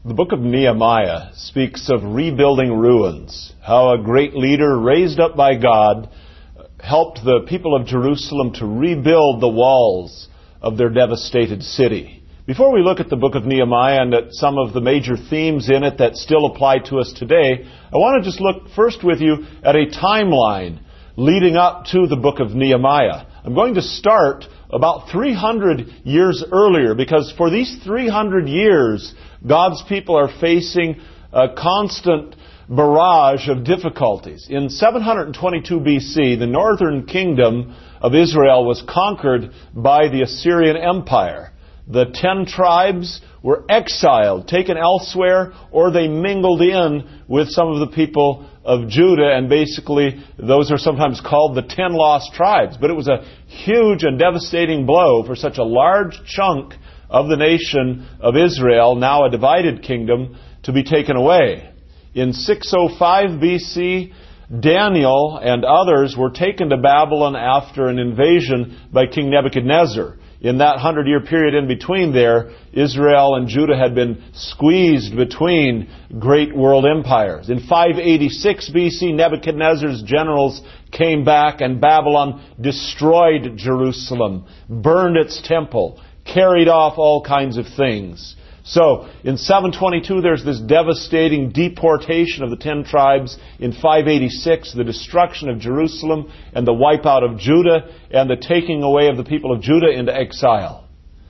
The book of Nehemiah speaks of rebuilding ruins, how a great leader raised up by God helped the people of Jerusalem to rebuild the walls of their devastated city. Before we look at the book of Nehemiah and at some of the major themes in it that still apply to us today, I want to just look first with you at a timeline leading up to the book of Nehemiah. I'm going to start about 300 years earlier, because for these 300 years, God's people are facing a constant barrage of difficulties. In 722 BC, the northern kingdom of Israel was conquered by the Assyrian Empire. The 10 tribes were exiled, taken elsewhere, or they mingled in with some of the people of Judah, and basically those are sometimes called the 10 lost tribes. But it was a huge and devastating blow for such a large chunk of the nation of Israel, now a divided kingdom, to be taken away. In 605 BC, Daniel and others were taken to Babylon after an invasion by King Nebuchadnezzar. In that 100-year period in between there, Israel and Judah had been squeezed between great world empires. In 586 BC, Nebuchadnezzar's generals came back and Babylon destroyed Jerusalem, burned its temple, carried off all kinds of things. So, in 722, there's this devastating deportation of the 10 tribes. In 586, the destruction of Jerusalem and the wipeout of Judah and the taking away of the people of Judah into exile.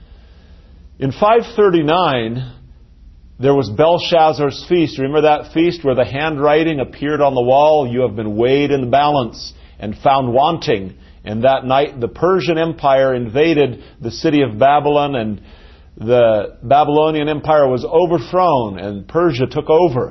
In 539, there was Belshazzar's feast. Remember that feast where the handwriting appeared on the wall? You have been weighed in the balance and found wanting. And that night, the Persian Empire invaded the city of Babylon, and the Babylonian Empire was overthrown and Persia took over.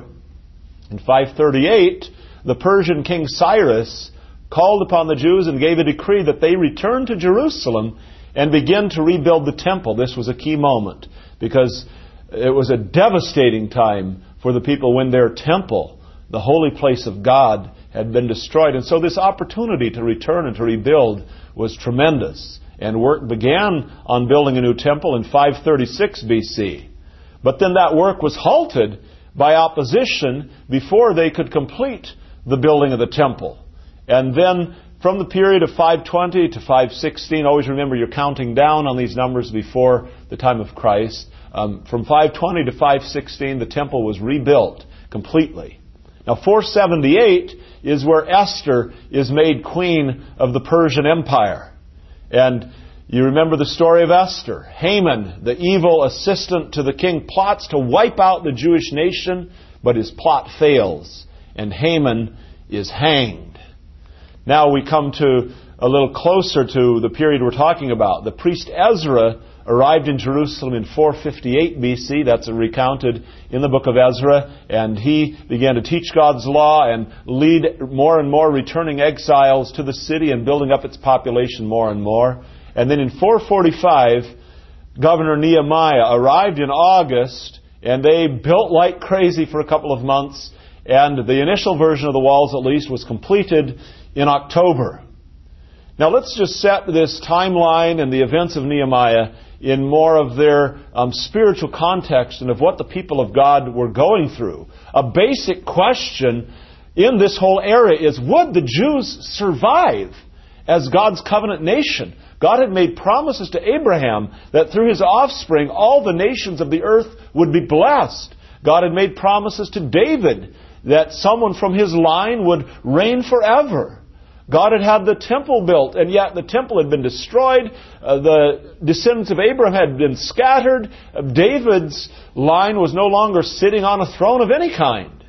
In 538, the Persian king Cyrus called upon the Jews and gave a decree that they return to Jerusalem and begin to rebuild the temple. This was a key moment because it was a devastating time for the people when their temple, the holy place of God, had been destroyed. And so this opportunity to return and to rebuild was tremendous. And work began on building a new temple in 536 BC. But then that work was halted by opposition before they could complete the building of the temple. And then from the period of 520 to 516, always remember you're counting down on these numbers before the time of Christ. From 520 to 516, the temple was rebuilt completely. Now 478 is where Esther is made queen of the Persian Empire. And you remember the story of Esther. Haman, the evil assistant to the king, plots to wipe out the Jewish nation, but his plot fails, and Haman is hanged. Now we come to a little closer to the period we're talking about. The priest Ezra arrived in Jerusalem in 458 BC. That's recounted in the book of Ezra. And he began to teach God's law and lead more and more returning exiles to the city and building up its population more and more. And then in 445, Governor Nehemiah arrived in August, and they built like crazy for a couple of months. And the initial version of the walls, at least, was completed in October. Now let's just set this timeline and the events of Nehemiah in more of their spiritual context and of what the people of God were going through. A basic question in this whole area is, would the Jews survive as God's covenant nation? God had made promises to Abraham that through his offspring all the nations of the earth would be blessed. God had made promises to David that someone from his line would reign forever. God had had the temple built, and yet the temple had been destroyed. The descendants of Abraham had been scattered. David's line was no longer sitting on a throne of any kind.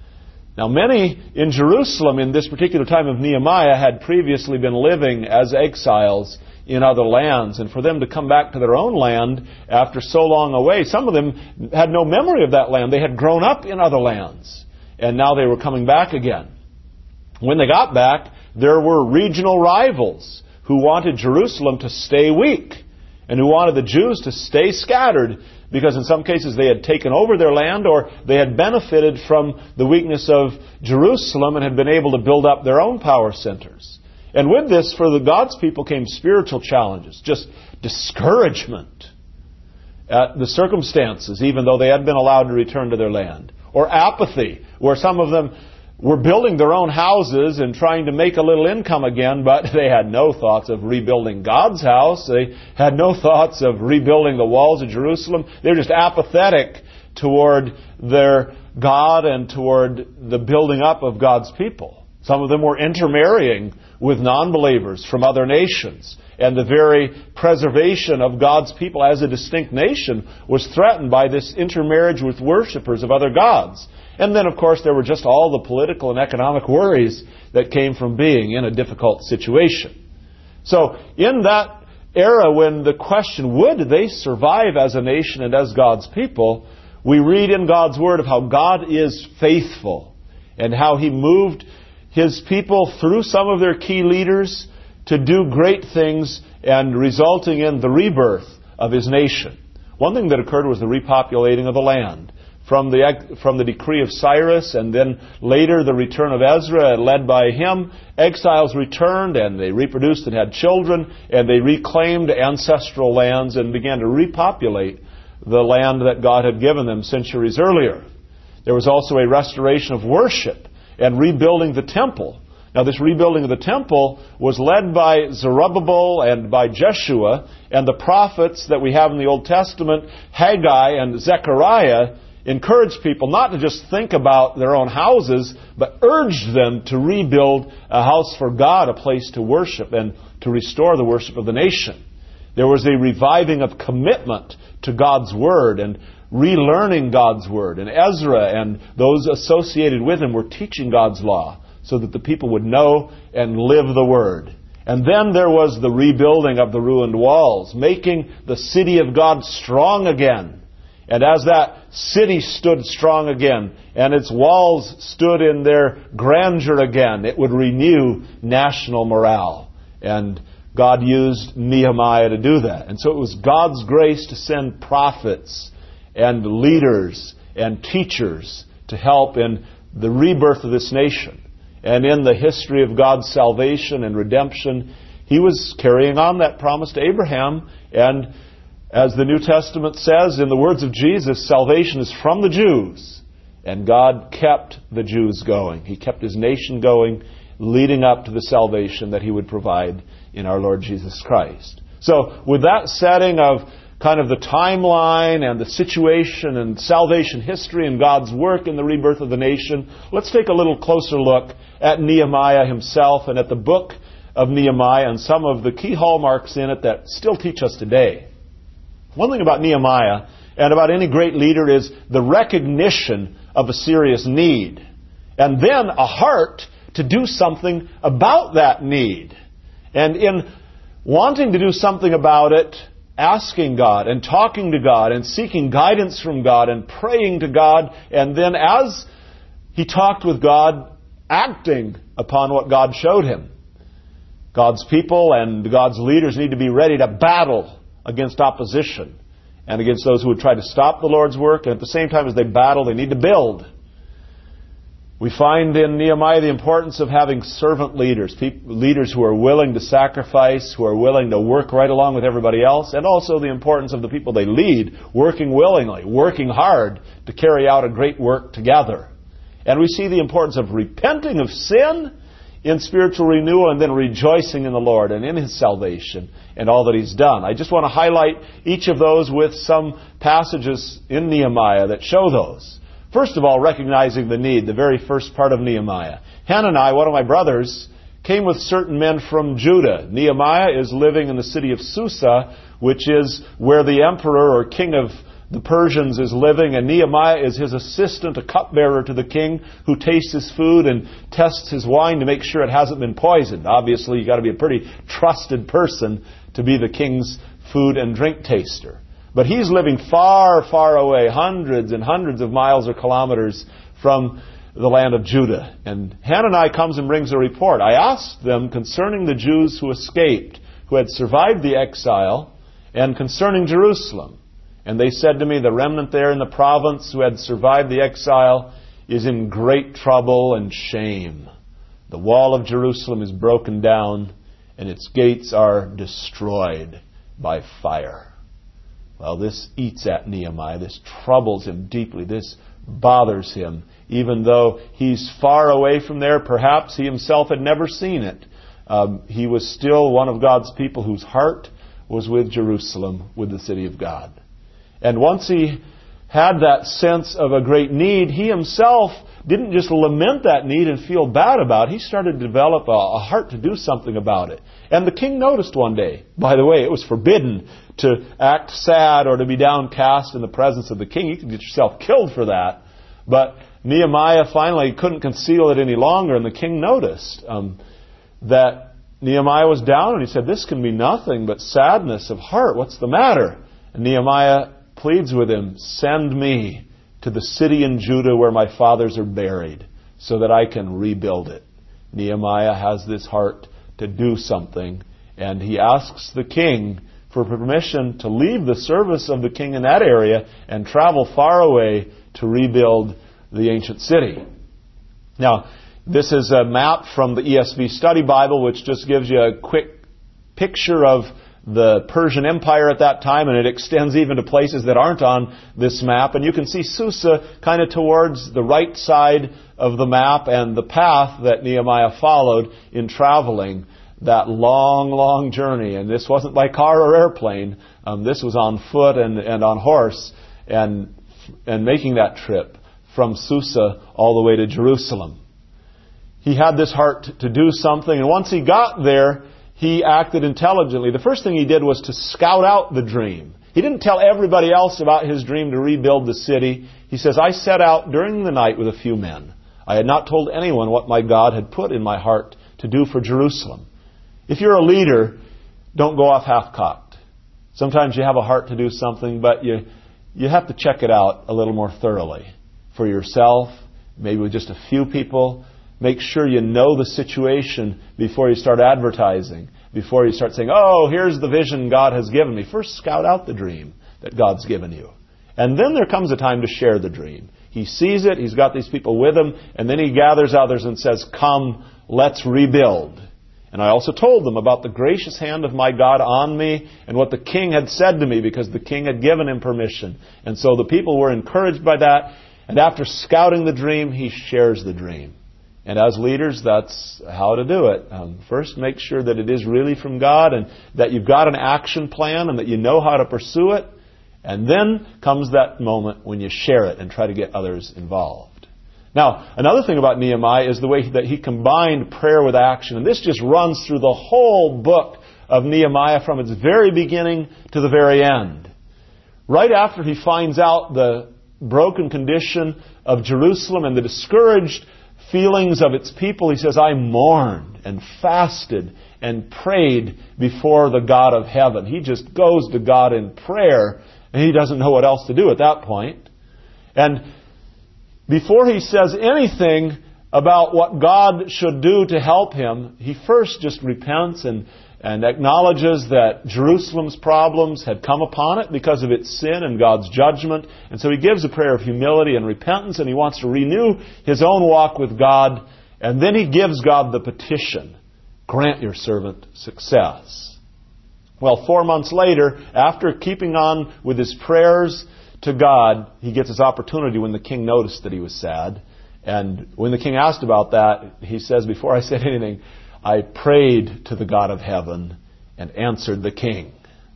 Now, many in Jerusalem in this particular time of Nehemiah had previously been living as exiles in other lands, and for them to come back to their own land after so long away, some of them had no memory of that land. They had grown up in other lands, and now they were coming back again. When they got back, there were regional rivals who wanted Jerusalem to stay weak and who wanted the Jews to stay scattered, because in some cases they had taken over their land or they had benefited from the weakness of Jerusalem and had been able to build up their own power centers. And with this, for the God's people came spiritual challenges, just discouragement. at the circumstances, even though they had been allowed to return to their land. Or apathy, where some of them were building their own houses and trying to make a little income again, but they had no thoughts of rebuilding God's house. They had no thoughts of rebuilding the walls of Jerusalem. They were just apathetic toward their God and toward the building up of God's people. Some of them were intermarrying with non-believers from other nations. And the very preservation of God's people as a distinct nation was threatened by this intermarriage with worshipers of other gods. And then, of course, there were just all the political and economic worries that came from being in a difficult situation. So, in that era when the question, would they survive as a nation and as God's people, we read in God's Word of how God is faithful and how He moved His people through some of their key leaders to do great things and resulting in the rebirth of His nation. One thing that occurred was the repopulating of the land. From the decree of Cyrus and then later the return of Ezra led by him, exiles returned and they reproduced and had children and they reclaimed ancestral lands and began to repopulate the land that God had given them centuries earlier. There was also a restoration of worship and rebuilding the temple. Now, this rebuilding of the temple was led by Zerubbabel and by Jeshua, and the prophets that we have in the Old Testament, Haggai and Zechariah, encouraged people not to just think about their own houses, but urged them to rebuild a house for God, a place to worship and to restore the worship of the nation. There was a reviving of commitment to God's Word and relearning God's Word. And Ezra and those associated with him were teaching God's law so that the people would know and live the Word. And then there was the rebuilding of the ruined walls, making the city of God strong again. And as that city stood strong again, and its walls stood in their grandeur again, it would renew national morale. And God used Nehemiah to do that. And so it was God's grace to send prophets and leaders and teachers to help in the rebirth of this nation. And in the history of God's salvation and redemption, He was carrying on that promise to Abraham. And as the New Testament says, in the words of Jesus, salvation is from the Jews. And God kept the Jews going. He kept His nation going, leading up to the salvation that He would provide in our Lord Jesus Christ. So, with that setting of kind of the timeline and the situation and salvation history and God's work in the rebirth of the nation, let's take a little closer look at Nehemiah himself and at the book of Nehemiah and some of the key hallmarks in it that still teach us today. One thing about Nehemiah and about any great leader is the recognition of a serious need, and then a heart to do something about that need. And in wanting to do something about it, asking God and talking to God and seeking guidance from God and praying to God, and then as he talked with God, acting upon what God showed him. God's people and God's leaders need to be ready to battle against opposition and against those who would try to stop the Lord's work, and at the same time as they battle, they need to build. We find in Nehemiah the importance of having servant leaders, leaders who are willing to sacrifice, who are willing to work right along with everybody else, and also the importance of the people they lead, working willingly, working hard to carry out a great work together. And we see the importance of repenting of sin in spiritual renewal and then rejoicing in the Lord and in His salvation and all that He's done. I just want to highlight each of those with some passages in Nehemiah that show those. First of all, recognizing the need, the very first part of Nehemiah. Hanani, one of my brothers, came with certain men from Judah. Nehemiah is living in the city of Susa, which is where the emperor or king of the Persians is living, and Nehemiah is his assistant, a cupbearer to the king, who tastes his food and tests his wine to make sure it hasn't been poisoned. Obviously, you've got to be a pretty trusted person to be the king's food and drink taster. But he's living far, far away, hundreds and hundreds of miles or kilometers from the land of Judah. And Hanani comes and brings a report. I asked them concerning the Jews who escaped, who had survived the exile, and concerning Jerusalem. And they said to me, the remnant there in the province who had survived the exile is in great trouble and shame. The wall of Jerusalem is broken down, and its gates are destroyed by fire. Well, this eats at Nehemiah. This troubles him deeply. This bothers him. Even though he's far away from there, perhaps he himself had never seen it. He was still one of God's people whose heart was with Jerusalem, with the city of God. And once he had that sense of a great need, he himself didn't just lament that need and feel bad about it. He started to develop a heart to do something about it. And the king noticed one day, by the way, it was forbidden to act sad or to be downcast in the presence of the king. You could get yourself killed for that. But Nehemiah finally couldn't conceal it any longer, and the king noticed that Nehemiah was down, and he said, "This can be nothing but sadness of heart. What's the matter?" And Nehemiah pleads with him, "Send me to the city in Judah where my fathers are buried, so that I can rebuild it." Nehemiah has this heart to do something, and he asks the king for permission to leave the service of the king in that area and travel far away to rebuild the ancient city. Now, this is a map from the ESV Study Bible, which just gives you a quick picture of the Persian Empire at that time, and it extends even to places that aren't on this map. And you can see Susa kind of towards the right side of the map, and the path that Nehemiah followed in traveling that long, long journey. And this wasn't by car or airplane. This was on foot and on horse, and making that trip from Susa all the way to Jerusalem. He had this heart to do something, and once he got there, he acted intelligently. The first thing he did was to scout out the dream. He didn't tell everybody else about his dream to rebuild the city. He says, "I set out during the night with a few men. I had not told anyone what my God had put in my heart to do for Jerusalem." If you're a leader, don't go off half-cocked. Sometimes you have a heart to do something, but you have to check it out a little more thoroughly. For yourself, maybe with just a few people. Make sure you know the situation before you start advertising, before you start saying, "Oh, here's the vision God has given me." First, scout out the dream that God's given you. And then there comes a time to share the dream. He sees it, he's got these people with him, and then he gathers others and says, "Come, let's rebuild." And I also told them about the gracious hand of my God on me and what the king had said to me, because the king had given him permission. And so the people were encouraged by that. And after scouting the dream, he shares the dream. And as leaders, that's how to do it. First, make sure that it is really from God and that you've got an action plan and that you know how to pursue it. And then comes that moment when you share it and try to get others involved. Now, another thing about Nehemiah is the way that he combined prayer with action. And this just runs through the whole book of Nehemiah from its very beginning to the very end. Right after he finds out the broken condition of Jerusalem and the discouraged feelings of its people, he says, "I mourned and fasted and prayed before the God of heaven." He just goes to God in prayer, and he doesn't know what else to do at that point. And before he says anything about what God should do to help him, he first just repents and acknowledges that Jerusalem's problems had come upon it because of its sin and God's judgment. And so he gives a prayer of humility and repentance, and he wants to renew his own walk with God. And then he gives God the petition, "Grant your servant success." Well, 4 months later, after keeping on with his prayers to God, he gets his opportunity when the king noticed that he was sad. And when the king asked about that, he says, "Before I said anything, I prayed to the God of heaven and answered the king."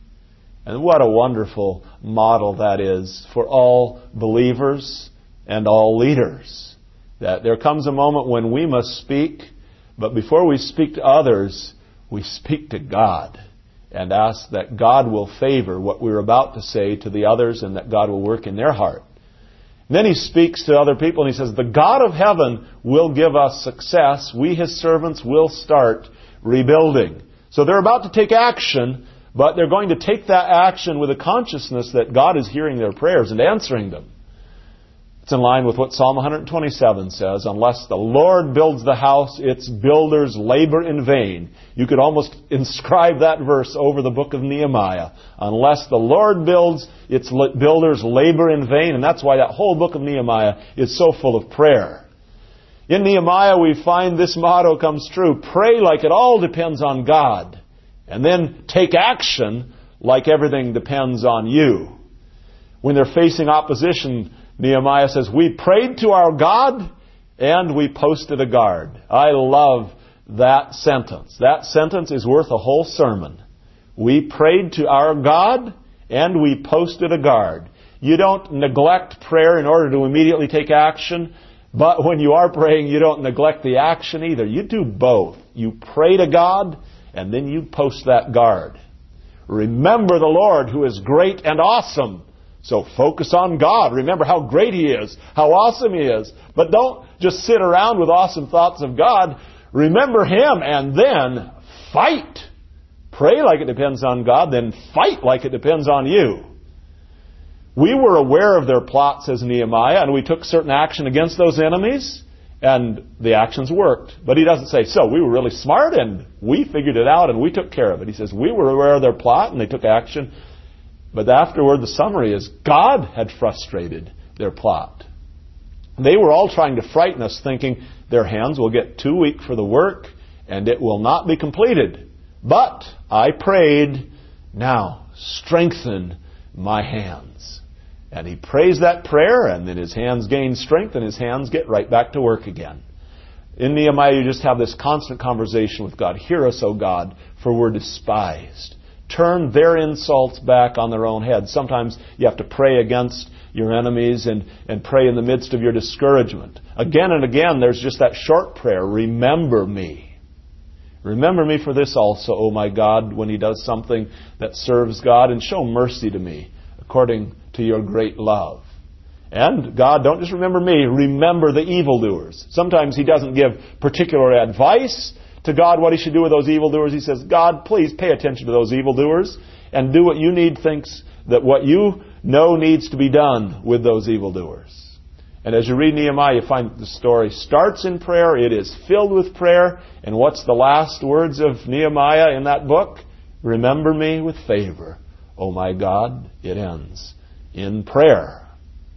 And what a wonderful model that is for all believers and all leaders. That there comes a moment when we must speak, but before we speak to others, we speak to God and ask that God will favor what we're about to say to the others and that God will work in their heart. And then he speaks to other people and he says, "The God of heaven will give us success. We, his servants, will start rebuilding." So they're about to take action, but they're going to take that action with a consciousness that God is hearing their prayers and answering them. It's in line with what Psalm 127 says, "Unless the Lord builds the house, its builders labor in vain." You could almost inscribe that verse over the book of Nehemiah. Unless the Lord builds, its builders labor in vain. And that's why that whole book of Nehemiah is so full of prayer. In Nehemiah, we find this motto comes true: pray like it all depends on God. And then take action like everything depends on you. When they're facing opposition, Nehemiah says, we prayed to our God and we posted a guard. I love that sentence. That sentence is worth a whole sermon. We prayed to our God and we posted a guard. You don't neglect prayer in order to immediately take action, but when you are praying, you don't neglect the action either. You do both. You pray to God and then you post that guard. Remember the Lord who is great and awesome. So focus on God. Remember how great He is, how awesome He is. But don't just sit around with awesome thoughts of God. Remember Him and then fight. Pray like it depends on God, then fight like it depends on you. We were aware of their plot, says Nehemiah, and we took certain action against those enemies, and the actions worked. But he doesn't say, so we were really smart and we figured it out and we took care of it. He says, we were aware of their plot and they took action. But afterward, the summary is, God had frustrated their plot. They were all trying to frighten us, thinking their hands will get too weak for the work and it will not be completed. But I prayed, now strengthen my hands. And he prays that prayer, and then his hands gain strength, and his hands get right back to work again. In Nehemiah, you just have this constant conversation with God. Hear us, O God, for we're despised. Turn their insults back on their own heads. Sometimes you have to pray against your enemies and pray in the midst of your discouragement. Again and again, there's just that short prayer, remember me. Remember me for this also, O my God, when he does something that serves God, and show mercy to me according to your great love. And God, don't just remember me, remember the evildoers. Sometimes he doesn't give particular advice to God what he should do with those evildoers. He says, God, please pay attention to those evildoers and do what you need, thinks that what you know needs to be done with those evildoers. And as you read Nehemiah, you find the story starts in prayer. It is filled with prayer. And what's the last words of Nehemiah in that book? Remember me with favor, O my God. It ends in prayer.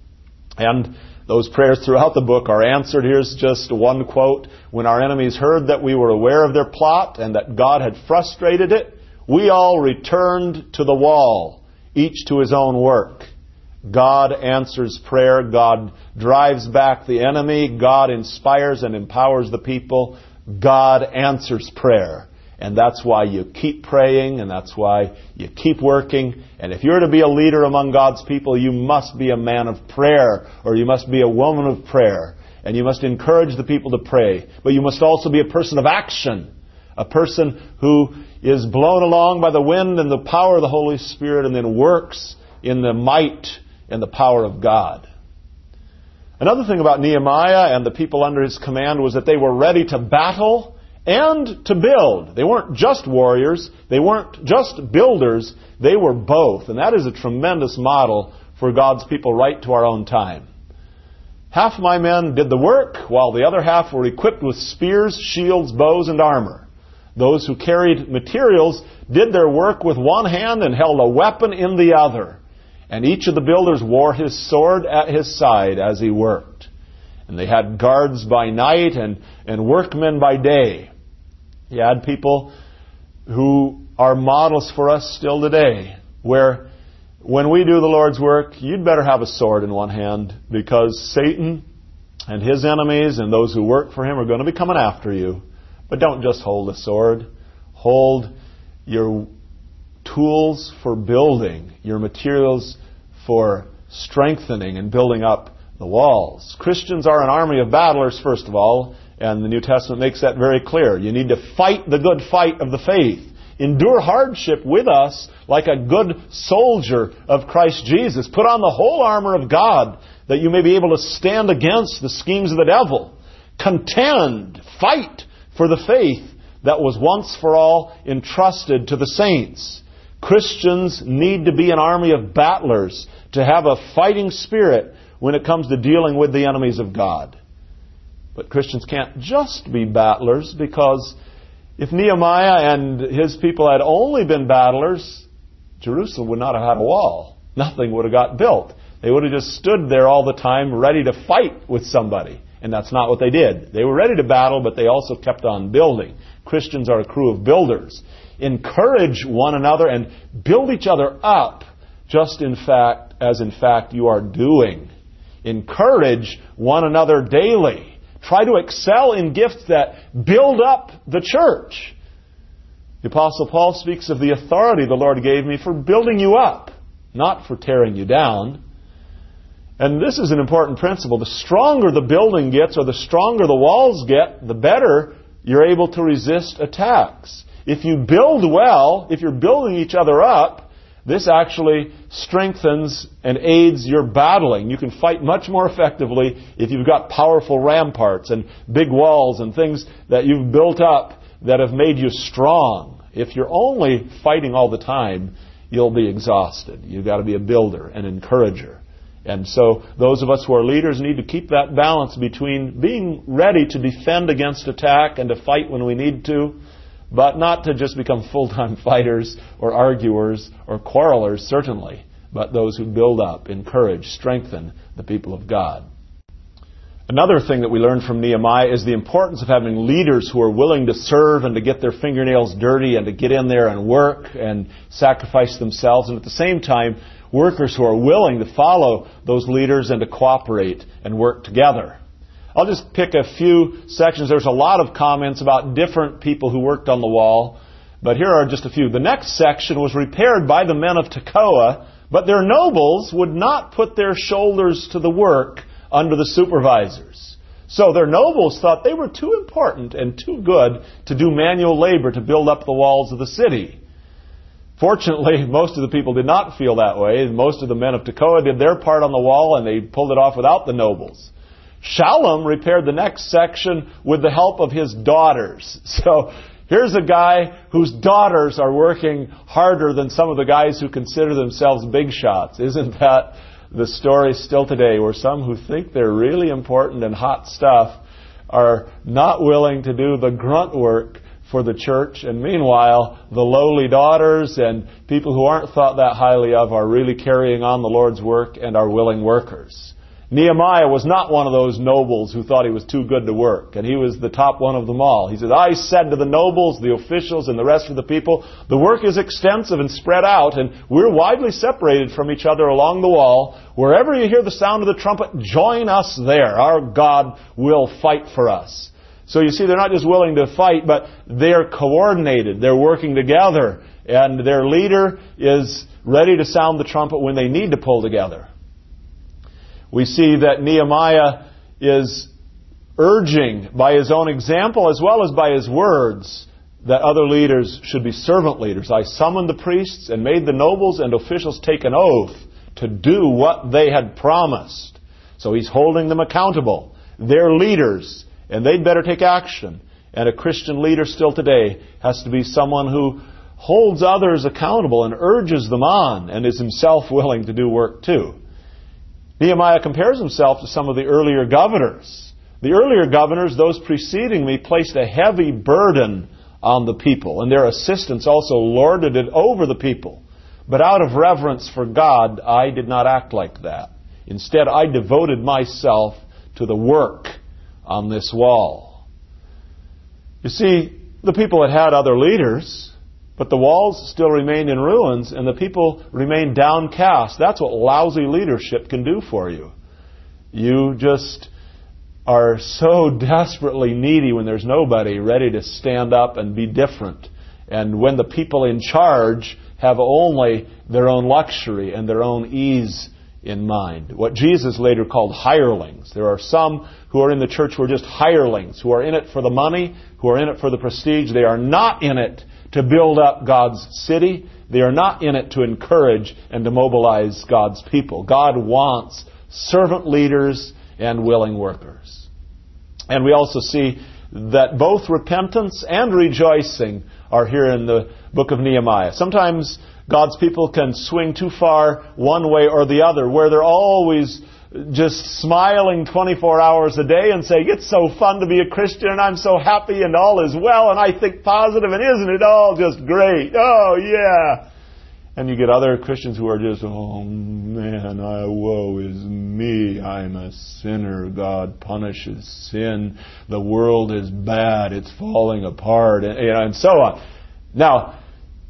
And those prayers throughout the book are answered. Here's just one quote. When our enemies heard that we were aware of their plot and that God had frustrated it, we all returned to the wall, each to his own work. God answers prayer. God drives back the enemy. God inspires and empowers the people. God answers prayer. And that's why you keep praying, and that's why you keep working. And if you're to be a leader among God's people, you must be a man of prayer, or you must be a woman of prayer. And you must encourage the people to pray. But you must also be a person of action, a person who is blown along by the wind and the power of the Holy Spirit, and then works in the might and the power of God. Another thing about Nehemiah and the people under his command was that they were ready to battle and to build. They weren't just warriors. They weren't just builders. They were both. And that is a tremendous model for God's people right to our own time. Half my men did the work, while the other half were equipped with spears, shields, bows, and armor. Those who carried materials did their work with one hand and held a weapon in the other. And each of the builders wore his sword at his side as he worked. And they had guards by night and workmen by day. You had people who are models for us still today, where when we do the Lord's work, you'd better have a sword in one hand, because Satan and his enemies and those who work for him are going to be coming after you. But don't just hold a sword. Hold your tools for building, your materials for strengthening and building up the walls. Christians are an army of battlers, first of all, and the New Testament makes that very clear. You need to fight the good fight of the faith. Endure hardship with us like a good soldier of Christ Jesus. Put on the whole armor of God that you may be able to stand against the schemes of the devil. Contend, fight for the faith that was once for all entrusted to the saints. Christians need to be an army of battlers, to have a fighting spirit when it comes to dealing with the enemies of God. But Christians can't just be battlers, because if Nehemiah and his people had only been battlers, Jerusalem would not have had a wall. Nothing would have got built. They would have just stood there all the time ready to fight with somebody. And that's not what they did. They were ready to battle, but they also kept on building. Christians are a crew of builders. encourage one another and build each other up, just in fact you are doing. Encourage one another daily. Try to excel in gifts that build up the church. The Apostle Paul speaks of the authority the Lord gave me for building you up, not for tearing you down. And this is an important principle. The stronger the building gets, or the stronger the walls get, the better you're able to resist attacks. If you build well, if you're building each other up, this actually strengthens and aids your battling. You can fight much more effectively if you've got powerful ramparts and big walls and things that you've built up that have made you strong. If you're only fighting all the time, you'll be exhausted. You've got to be a builder, an encourager. And so those of us who are leaders need to keep that balance between being ready to defend against attack and to fight when we need to, but not to just become full-time fighters or arguers or quarrelers, certainly, but those who build up, encourage, strengthen the people of God. Another thing that we learn from Nehemiah is the importance of having leaders who are willing to serve and to get their fingernails dirty and to get in there and work and sacrifice themselves, and at the same time, workers who are willing to follow those leaders and to cooperate and work together. I'll just pick a few sections. There's a lot of comments about different people who worked on the wall, but here are just a few. The next section was repaired by the men of Tekoa, but their nobles would not put their shoulders to the work under the supervisors. So their nobles thought they were too important and too good to do manual labor to build up the walls of the city. Fortunately, most of the people did not feel that way. Most of the men of Tekoa did their part on the wall, and they pulled it off without the nobles. Shallum repaired the next section with the help of his daughters. So here's a guy whose daughters are working harder than some of the guys who consider themselves big shots. Isn't that the story still today, where some who think they're really important and hot stuff are not willing to do the grunt work for the church, and meanwhile, the lowly daughters and people who aren't thought that highly of are really carrying on the Lord's work and are willing workers. Nehemiah was not one of those nobles who thought he was too good to work, and he was the top one of them all. He said, I said to the nobles, the officials, and the rest of the people, the work is extensive and spread out, and we're widely separated from each other along the wall. Wherever you hear the sound of the trumpet, join us there. Our God will fight for us. So you see, they're not just willing to fight, but they're coordinated. They're working together. And their leader is ready to sound the trumpet when they need to pull together. We see that Nehemiah is urging by his own example as well as by his words that other leaders should be servant leaders. I summoned the priests and made the nobles and officials take an oath to do what they had promised. So he's holding them accountable. They're leaders, and they'd better take action. And a Christian leader still today has to be someone who holds others accountable and urges them on and is himself willing to do work too. Nehemiah compares himself to some of the earlier governors. The earlier governors, those preceding me, placed a heavy burden on the people, and their assistants also lorded it over the people. But out of reverence for God, I did not act like that. Instead, I devoted myself to the work on this wall. You see, the people had other leaders, but the walls still remained in ruins, and the people remained downcast. That's what lousy leadership can do for you. You just are so desperately needy when there's nobody ready to stand up and be different. And when the people in charge have only their own luxury and their own ease in mind. What Jesus later called hirelings. There are some who are in the church who are just hirelings, who are in it for the money, who are in it for the prestige. They are not in it to build up God's city. They are not in it to encourage and to mobilize God's people. God wants servant leaders and willing workers. And we also see that both repentance and rejoicing are here in the book of Nehemiah. Sometimes God's people can swing too far one way or the other, where they're always just smiling 24 hours a day and say, it's so fun to be a Christian and I'm so happy and all is well and I think positive and isn't it all just great? Oh yeah. And you get other Christians who are just, oh man, woe is me. I'm a sinner. God punishes sin. The world is bad. It's falling apart, and so on. Now,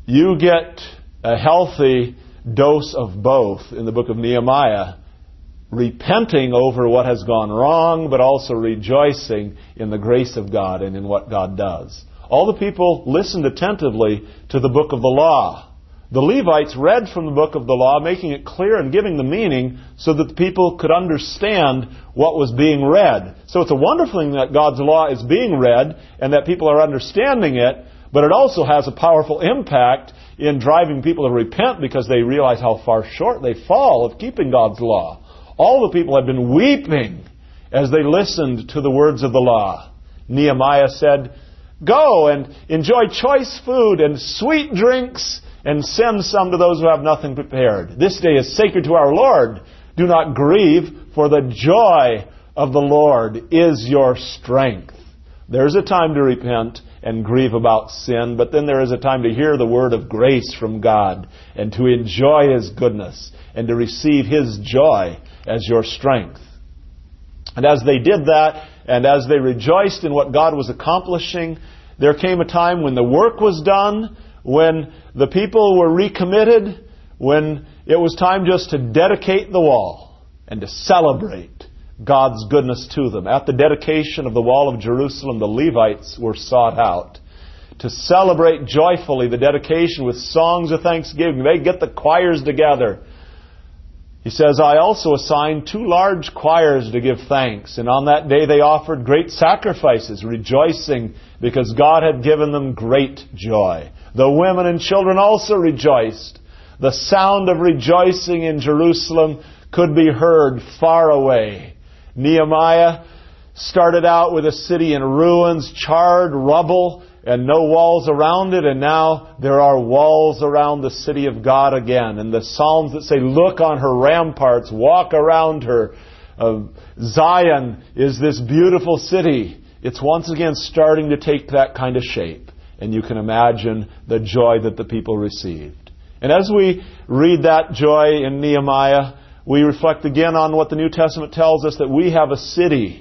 you get a healthy dose of both in the book of Nehemiah, repenting over what has gone wrong, but also rejoicing in the grace of God and in what God does. All the people listened attentively to the book of the law. The Levites read from the book of the law, making it clear and giving the meaning so that the people could understand what was being read. So it's a wonderful thing that God's law is being read and that people are understanding it, but it also has a powerful impact in driving people to repent because they realize how far short they fall of keeping God's law. All the people had been weeping as they listened to the words of the law. Nehemiah said, "Go and enjoy choice food and sweet drinks, and send some to those who have nothing prepared. This day is sacred to our Lord. Do not grieve, for the joy of the Lord is your strength." There's a time to repent and grieve about sin, but then there is a time to hear the word of grace from God and to enjoy His goodness and to receive His joy as your strength. And as they did that, and as they rejoiced in what God was accomplishing, there came a time when the work was done, when the people were recommitted, when it was time just to dedicate the wall and to celebrate God's goodness to them. At the dedication of the wall of Jerusalem, the Levites were sought out to celebrate joyfully the dedication with songs of thanksgiving. They get the choirs together. He says, "I also assigned 2 large choirs to give thanks. And on that day they offered great sacrifices, rejoicing because God had given them great joy. The women and children also rejoiced. The sound of rejoicing in Jerusalem could be heard far away." Nehemiah started out with a city in ruins, charred rubble, and no walls around it, and now there are walls around the city of God again. And the Psalms that say, "Look on her ramparts, walk around her. Zion is this beautiful city." It's once again starting to take that kind of shape. And you can imagine the joy that the people received. And as we read that joy in Nehemiah, we reflect again on what the New Testament tells us, that we have a city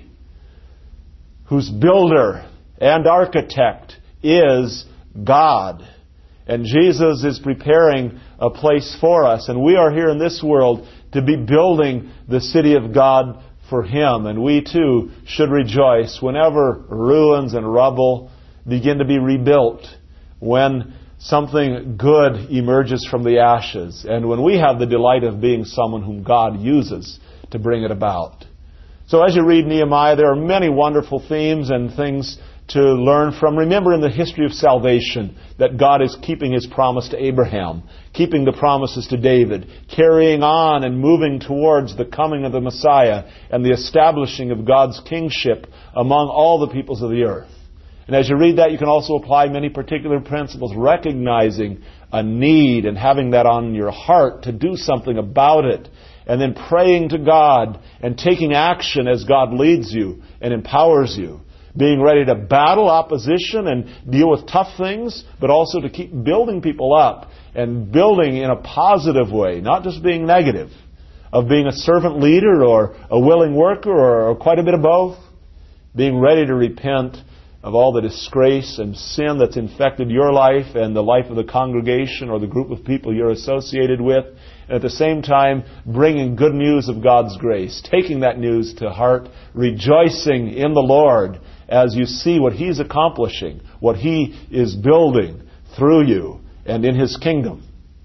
whose builder and architect is God. And Jesus is preparing a place for us. And we are here in this world to be building the city of God for Him. And we too should rejoice whenever ruins and rubble begin to be rebuilt, when something good emerges from the ashes, and when we have the delight of being someone whom God uses to bring it about. So as you read Nehemiah, there are many wonderful themes and things to learn from. Remember in the history of salvation that God is keeping His promise to Abraham, keeping the promises to David, carrying on and moving towards the coming of the Messiah and the establishing of God's kingship among all the peoples of the earth. And as you read that, you can also apply many particular principles, recognizing a need and having that on your heart to do something about it. And then praying to God and taking action as God leads you and empowers you. Being ready to battle opposition and deal with tough things, but also to keep building people up and building in a positive way, not just being negative. Of being a servant leader or a willing worker or quite a bit of both. Being ready to repent of all the disgrace and sin that's infected your life and the life of the congregation or the group of people you're associated with. And at the same time, bringing good news of God's grace. Taking that news to heart, rejoicing in the Lord as you see what He's accomplishing, what He is building through you and in His kingdom.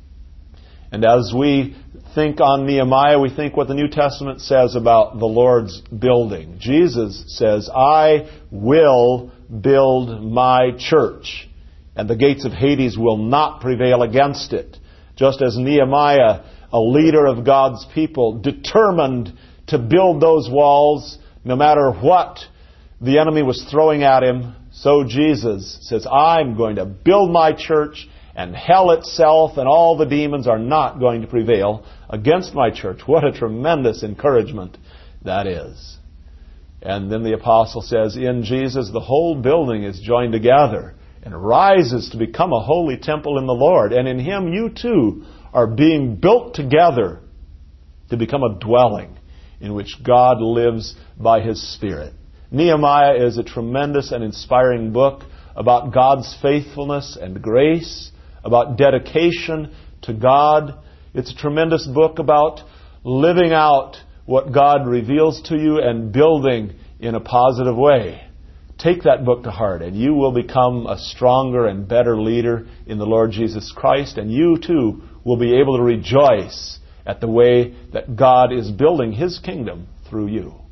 And as we think on Nehemiah, we think what the New Testament says about the Lord's building. Jesus says, "I will build my church, and the gates of Hades will not prevail against it." Just as Nehemiah, a leader of God's people, determined to build those walls no matter what the enemy was throwing at him, so Jesus says, "I'm going to build my church, and hell itself and all the demons are not going to prevail against my church." What a tremendous encouragement that is. And then the apostle says, in Jesus the whole building is joined together and rises to become a holy temple in the Lord. And in Him you too are being built together to become a dwelling in which God lives by His Spirit. Nehemiah is a tremendous and inspiring book about God's faithfulness and grace, about dedication to God. It's a tremendous book about living out what God reveals to you and building in a positive way. Take that book to heart, and you will become a stronger and better leader in the Lord Jesus Christ, and you too will be able to rejoice at the way that God is building His kingdom through you.